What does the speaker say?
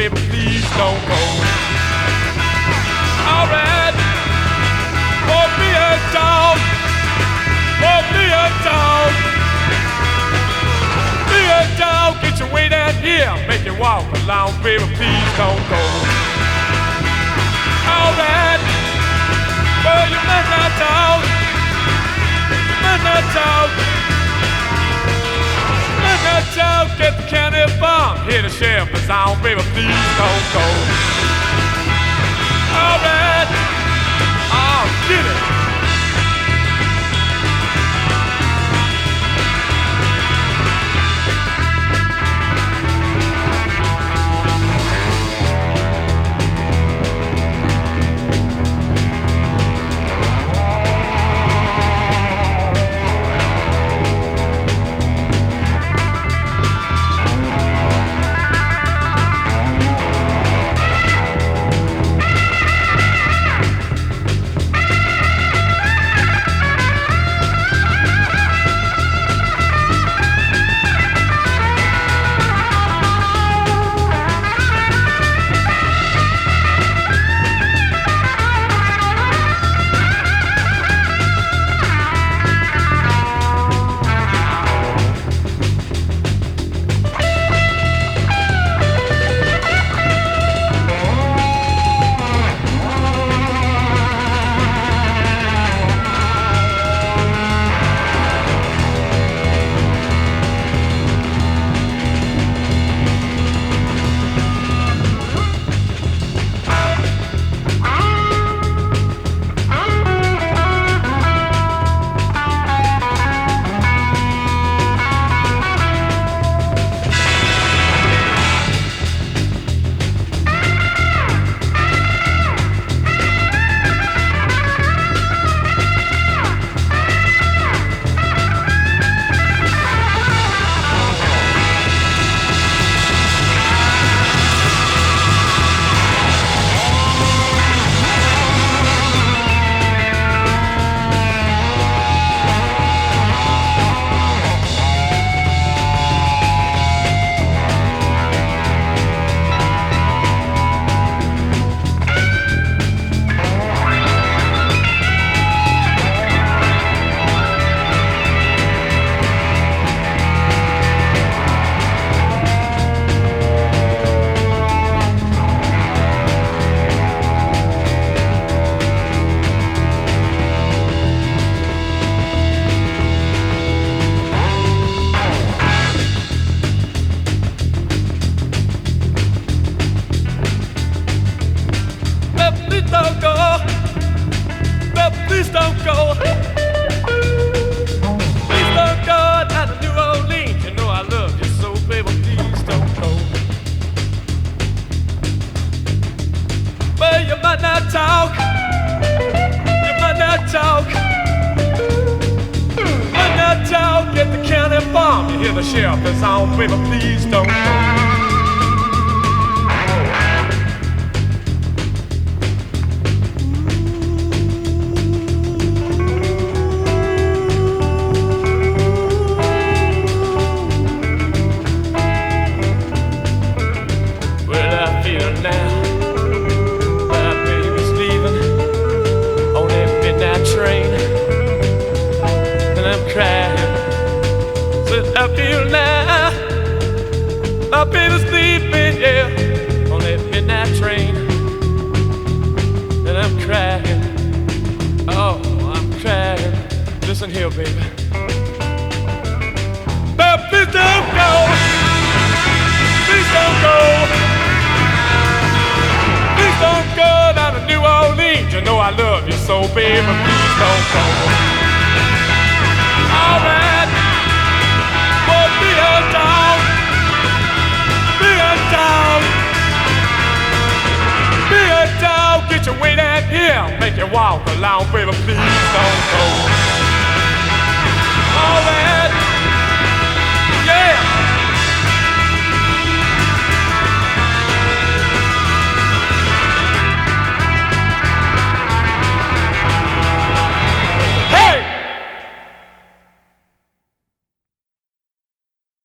baby, please don't go. Alright, pour me a dog, pour me a dog, me a dog, get your way down here, make you walk along, baby, please don't go. Alright, well, you must not talk, you must not talk. Get the county farm, hear the sheriff is on, baby, please don't go. Alright, oh, get it. The sheriff is on, baby, please don't go. I feel now, my baby's sleeping, yeah, on that midnight train. And I'm crying, oh, I'm crying. Listen here, baby. But please don't go, please don't go. Please don't go down to New Orleans. You know I love you so, baby, please don't go. All right. Be a dog, be a dog, be a dog, get your way down here, make you walk along, baby, please don't